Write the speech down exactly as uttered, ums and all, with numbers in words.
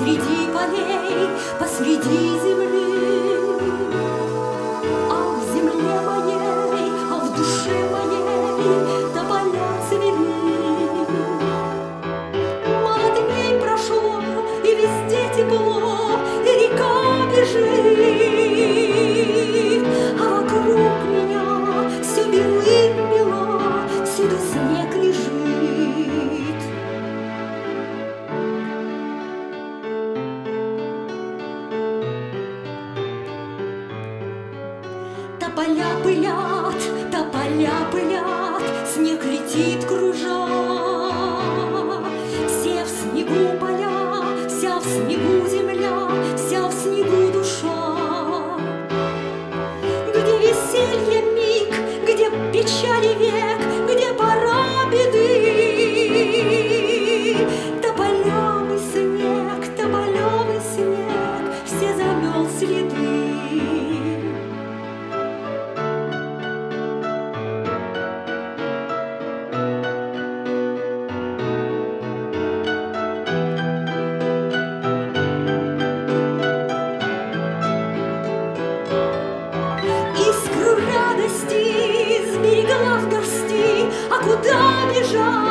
посреди полей, посреди земли. А в земле моей, а в душе моей тополя цвели. Мало дней прошло, и везде тепло, и река бежит, а вокруг меня все белым-бело, всюду снег лежит. Тополя пылят, тополя пылят, снег летит кружа. Все в снегу поля, вся в снегу земля, вся в снегу душа. Где веселье миг, где печали век, где пора беды. Тополевый снег, тополевый снег, все замел следы. Искру радости сберегла в горсти, а куда бежать?